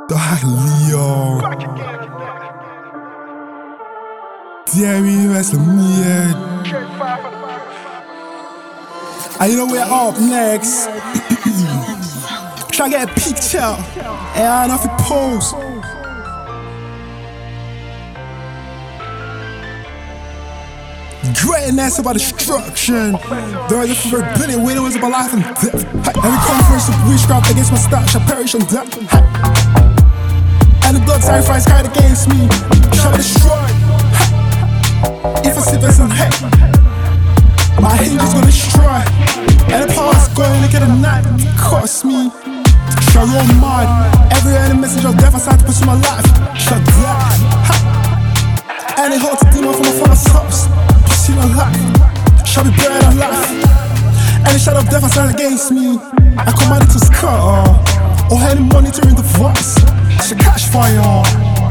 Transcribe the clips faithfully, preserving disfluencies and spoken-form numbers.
Dag Leon. Damn, you mess with me, and you know we're up next. Try to get a picture, and I don't know if it pose. Greatness about destruction. There is a forbidden way was about life and death. Every conference of witchcraft against my stock shall perish on death. And the blood sacrifice carried against me shall be destroyed. If I slip as in heck, my hinges gonna destroy. And the power's going to get a night. Cost me. Shall roll mad. Every any message of death I start to pursue my life shall die. And it holds a demon from my father's house. Pursue my life shall be buried alive. Any shadow of death I stand against me, I command it to scatter. Or any monitoring the voice shall catch fire.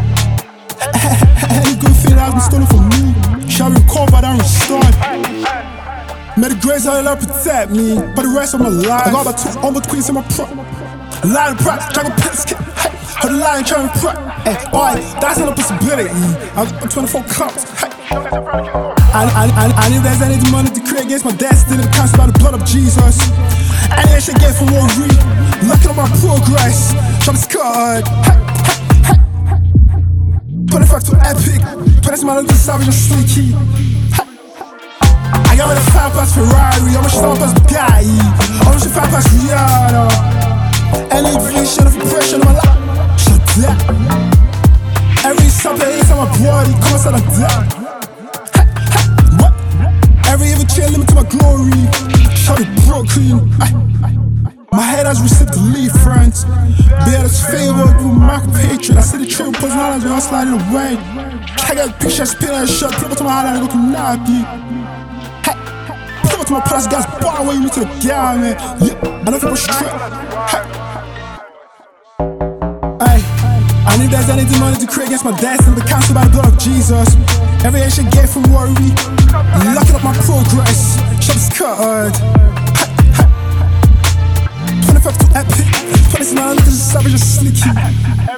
Any good thing that has been stolen from me shall be recovered and restored. May the grace of Allah protect me for the rest of my life. I got about two onward queens in my prop. Lion pride, trying to piss kid. Hey, heard the lion trying to pride. Hey, alright, that's not a possibility. I'm twenty-four cups. Hey. And, and, and, and if there's any demonic decree against my destiny, cast by the blood of Jesus. And I should get from worry. Looking at my progress, shall be scarred. Hey, hey, hey. twenty-five to epic. twenty man the savage and sneaky. Hey. I got with a five past Ferrari. I'm a star past guy. I'm a five past Rihanna. Any vision of oppression in my life shall die. Every something inside my body comes out of death. What? Every evil chain limit to my glory shall be broken. Ay. My head has received deliverance. Bear is favored with my patron. I see the true personality when I'm sliding away. I got a picture, spin and shot. Put it to my heart and I go to Nappy. Hey. Put it to my plus gas bar way me to the guy, man. Yeah, I know people straight. Hey. And if there's any demonic decree against my destiny, be cancelled by the blood of Jesus. Every ancient gate from worry, locking up my progress, shall be scattered. twenty-five to epic, twenty-nine, look at the savage and sneaky.